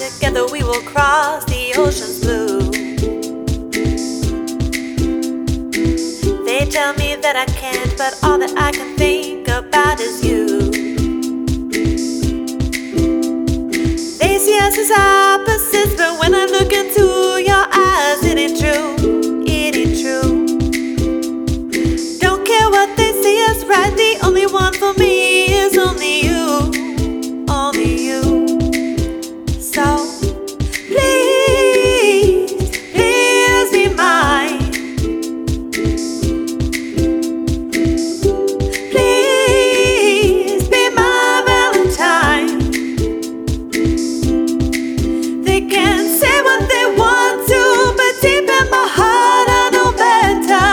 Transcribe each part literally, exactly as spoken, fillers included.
together we will cross the ocean's blue. They tell me that I can't, but all that I can think about is you. They see us as opposites, but when I look into your eyes, it ain't true, it ain't true. Don't care what they say is right, the only one for me is only you, only you. So please, please be mine. Please be my Valentine. They can say what they want to, but deep in my heart I know better.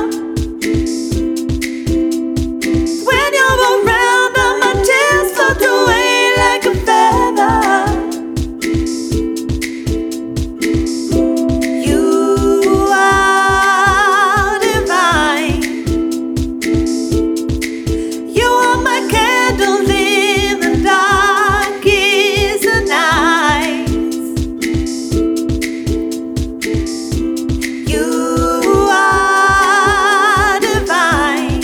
When you're around, all my tears float away like a feather. You are divine. You are my candle in the darkest of nights. You are divine.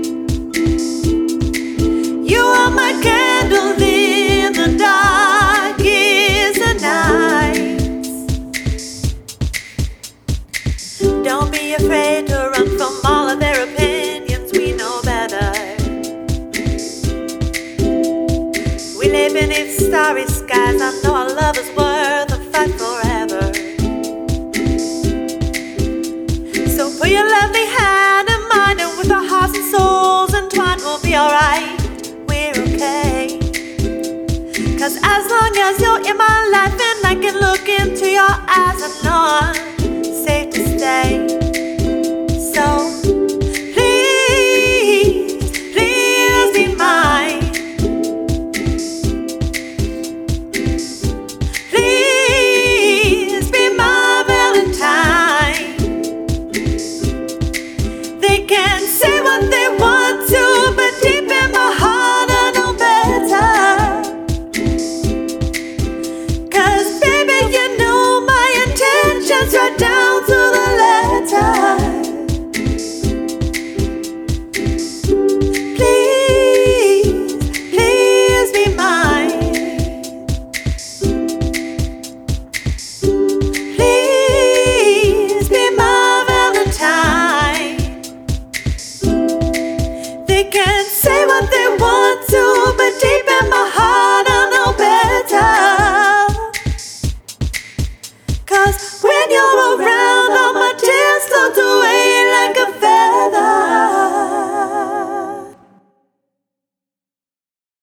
You are my candle in the darkest of nights. Don't be afraid to run from all of their opinions, we know better. We live beneath starry skies, I know our love is worth a fight forever. So put your lovely hand in mine, and with our hearts and souls entwined, we'll be alright, we're okay. Cause as long as you're in my life and I can look into your eyes, I know